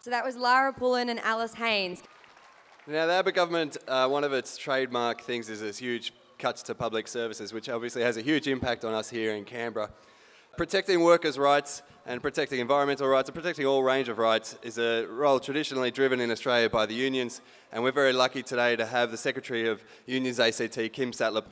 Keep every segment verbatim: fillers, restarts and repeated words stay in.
So that was Lara Pullen and Alice Haynes. Now, the Abbott government, uh, one of its trademark things is its huge cuts to public services, which obviously has a huge impact on us here in Canberra. Protecting workers' rights and protecting environmental rights and protecting all range of rights is a role traditionally driven in Australia by the unions, and we're very lucky today to have the Secretary of Unions A C T, Kim Sattler.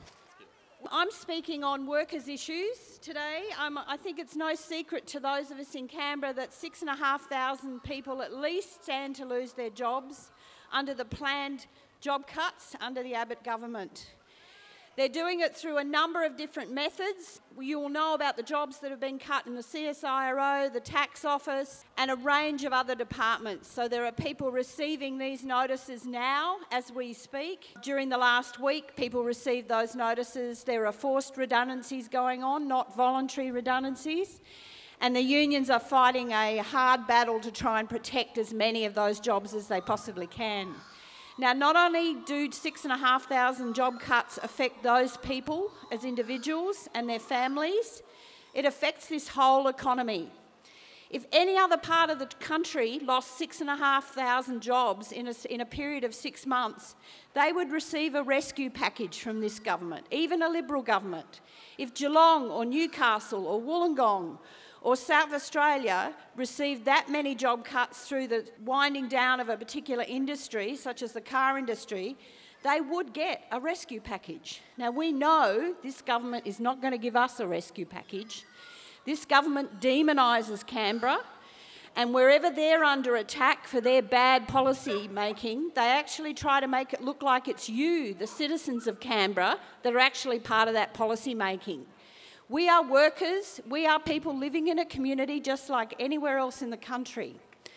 I'm speaking on workers' issues today. Um, I think it's no secret to those of us in Canberra that six and a half thousand people at least stand to lose their jobs under the planned job cuts under the Abbott government. They're doing it through a number of different methods. You will know about the jobs that have been cut in the C S I R O, the tax office, and a range of other departments. So there are people receiving these notices now as we speak. During the last week, people received those notices. There are forced redundancies going on, not voluntary redundancies. And the unions are fighting a hard battle to try and protect as many of those jobs as they possibly can. Now, not only do six and a half thousand job cuts affect those people as individuals and their families, it affects this whole economy. If any other part of the country lost six and a half thousand jobs in a, in a period of six months, they would receive a rescue package from this government, even a Liberal government. If Geelong or Newcastle or Wollongong or South Australia received that many job cuts through the winding down of a particular industry, such as the car industry, they would get a rescue package. Now, we know this government is not going to give us a rescue package. This government demonises Canberra, and wherever they're under attack for their bad policy making, they actually try to make it look like it's you, the citizens of Canberra, that are actually part of that policy making. We are workers, we are people living in a community just like anywhere else in the country.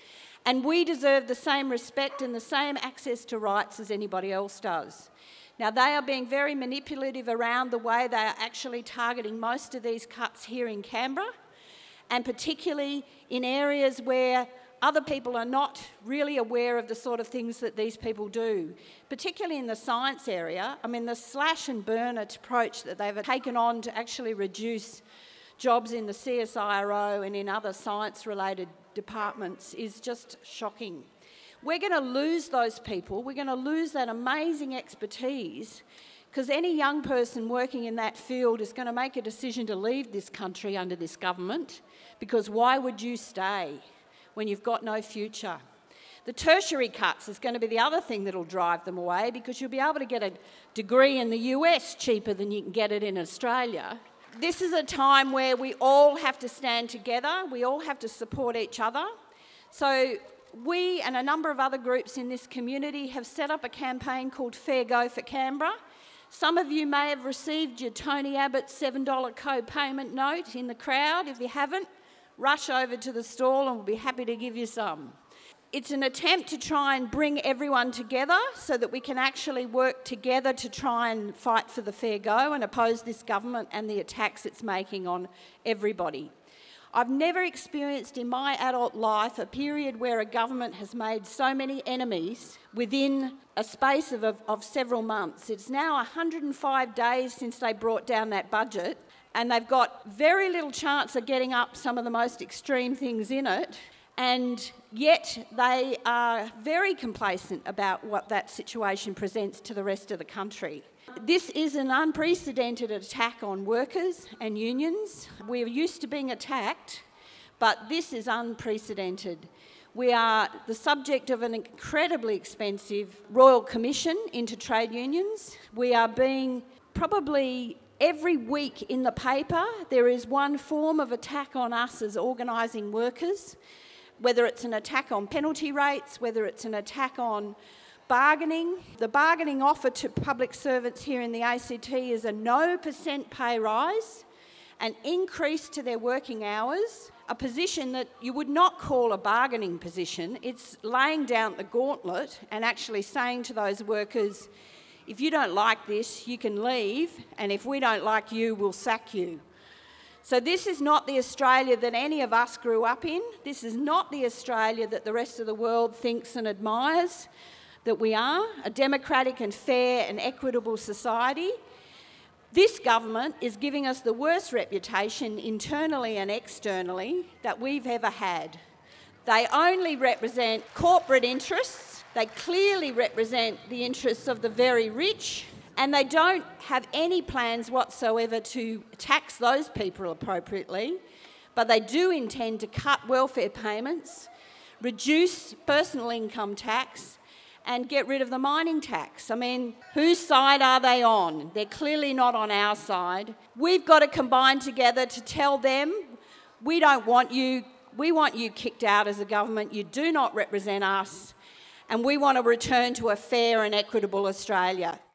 And we deserve the same respect and the same access to rights as anybody else does. Now, they are being very manipulative around the way they are actually targeting most of these cuts here in Canberra, and particularly in areas where other people are not really aware of the sort of things that these people do, particularly in the science area. I mean, the slash and burn approach that they've taken on to actually reduce jobs in the C S I R O and in other science-related departments is just shocking. We're going to lose those people. We're going to lose that amazing expertise, because any young person working in that field is going to make a decision to leave this country under this government, because why would you stay when you've got no future? The tertiary cuts is going to be the other thing that'll drive them away, because you'll be able to get a degree in the U S cheaper than you can get it in Australia. This is a time where we all have to stand together. We all have to support each other. So we and a number of other groups in this community have set up a campaign called Fair Go for Canberra. Some of you may have received your Tony Abbott seven dollar co-payment note in the crowd. If you haven't, rush over to the stall and we'll be happy to give you some. It's an attempt to try and bring everyone together so that we can actually work together to try and fight for the fair go and oppose this government and the attacks it's making on everybody. I've never experienced in my adult life a period where a government has made so many enemies within a space of, of, of several months. It's now one hundred and five days since they brought down that budget, and they've got very little chance of getting up some of the most extreme things in it, and yet they are very complacent about what that situation presents to the rest of the country. This is an unprecedented attack on workers and unions. We're used to being attacked, but this is unprecedented. We are the subject of an incredibly expensive Royal Commission into trade unions. We are being probably every week in the paper, there is one form of attack on us as organising workers, whether it's an attack on penalty rates, whether it's an attack on bargaining. The bargaining offer to public servants here in the A C T is a no percent pay rise, an increase to their working hours, a position that you would not call a bargaining position. It's laying down the gauntlet and actually saying to those workers, if you don't like this, you can leave, and if we don't like you, we'll sack you. So this is not the Australia that any of us grew up in. This is not the Australia that the rest of the world thinks and admires that we are, a democratic and fair and equitable society. This government is giving us the worst reputation internally and externally that we've ever had. They only represent corporate interests. They clearly represent the interests of the very rich, and they don't have any plans whatsoever to tax those people appropriately, but they do intend to cut welfare payments, reduce personal income tax, and get rid of the mining tax. I mean, whose side are they on? They're clearly not on our side. We've got to combine together to tell them, we don't want you, we want you kicked out as a government, you do not represent us, and we want to return to a fair and equitable Australia.